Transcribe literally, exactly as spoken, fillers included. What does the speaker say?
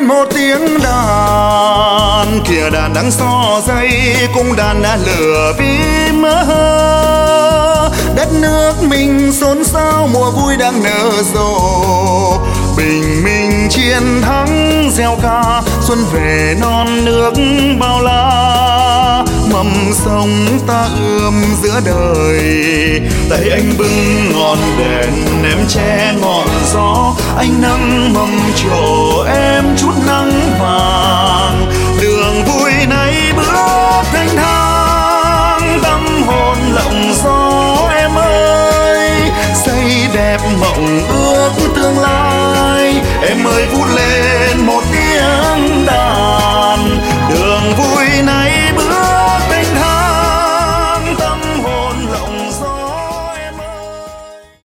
một tiếng đàn, kìa đàn đang so dây cung đàn đã lửa vì mơ. Đất nước mình xôn xao, mùa vui đang nở rộ, bình minh chiến thắng gieo ca, xuân về non nước bao la. Mầm sông ta ươm giữa đời, tay anh bưng ngọn đèn em che ngọn gió, anh nâng mâm trổ em chút nắng vàng. Đường vui này bước thanh thang, tâm hồn lộng gió em ơi, xây đẹp mộng